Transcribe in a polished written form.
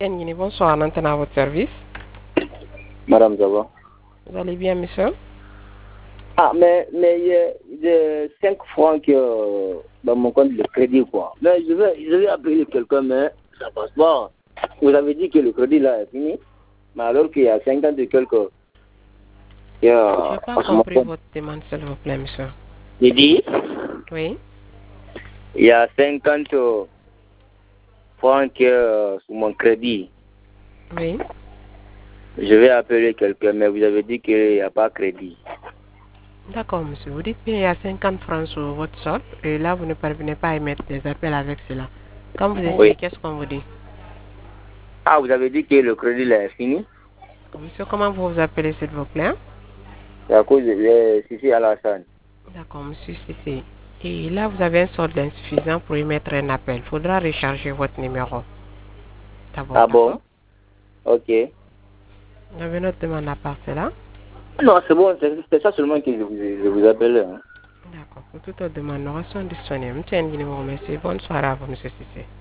Nguini, bonsoir, l'antenne à votre service. Madame Zaba. Vous allez bien, monsieur? Ah, mais il y a 5 francs dans mon compte de crédit, quoi. Mais je vais appeler quelqu'un, mais ça passe pas. Vous avez dit que le crédit là est fini, mais alors qu'il y a 50 et quelques. Je n'ai pas compris votre demande, s'il vous plaît, monsieur. J'ai dit, Oui. il y a 50 francs sur mon crédit. Oui. Je vais appeler quelqu'un, mais vous avez dit qu'il n'y a pas crédit. D'accord, monsieur. Vous dites qu'il y a 50 francs sur votre solde et là, vous ne parvenez pas à émettre des appels avec cela. Quand vous essayez, Oui. qu'est-ce qu'on vous dit? Ah, vous avez dit que le crédit là est fini? Monsieur, comment vous vous appelez, s'il vous plaît? C'est à cause de Sissi Alassane. D'accord, monsieur Cissé. Et là, vous avez un solde insuffisant pour émettre un appel. Il faudra recharger votre numéro. D'abord, Ah d'accord? bon? Ok. Vous avez une autre demande à part cela? Non, c'est bon, c'est ça seulement que je vous appelle. Hein. D'accord. Pour toute autre demande, nous restons disponibles. Monsieur Nguini vous remercie. Bonne soirée à vous, monsieur Cissé.